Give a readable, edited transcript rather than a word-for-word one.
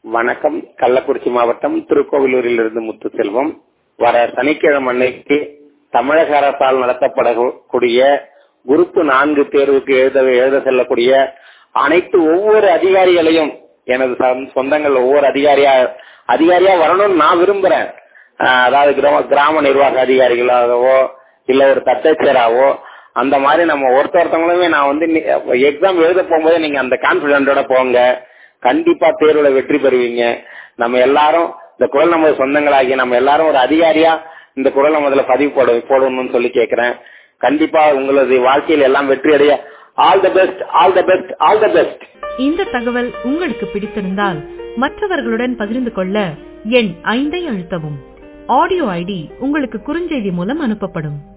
வணக்கம். கள்ளக்குறிச்சி மாவட்டம் திருக்கோவிலூரிலிருந்து முத்துசெல்வம். வர சனிக்கிழமை அன்னைக்கு தமிழக அரசால் நடத்தப்படக்கூடிய குரூப் 4 தேர்வுக்கு எழுத செல்லக்கூடிய அனைத்து ஒவ்வொரு அதிகாரிகளையும் எனது சொந்தங்கள் ஒவ்வொரு அதிகாரியா வரணும்னு நான் விரும்புறேன். அதாவது கிராம நிர்வாக அதிகாரிகளாகவோ இல்ல ஒரு தட்டச்சராவோ அந்த மாதிரி நம்ம ஒருத்தவங்களுமே நான் எக்ஸாம் எழுத போகும்போது நீங்க அந்த கான்பிடென்டோட போங்க. கண்டிப்பா தேர்வுல வெற்றி பெறுவீங்க. நம்ம எல்லாரும் இந்த குரல் நமது சொந்தங்களாகி நம்ம எல்லாரும் ஒரு அதிகாரியா இந்த குரல் நமதுல பதிவு போடணும்னு சொல்லி கேட்கிறேன். கண்டிப்பா உங்களது வாழ்க்கையில் எல்லாம் வெற்றி அடைய all the best, all the best, all the best. இந்த தகவல் உங்களுக்கு பிடித்திருந்தால் மற்றவர்களுடன் பகிர்ந்து கொள்ள எண் 5 அழுத்தவும். ஆடியோ ஐடி உங்களுக்கு குறுஞ்செய்தி மூலம் அனுப்பப்படும்.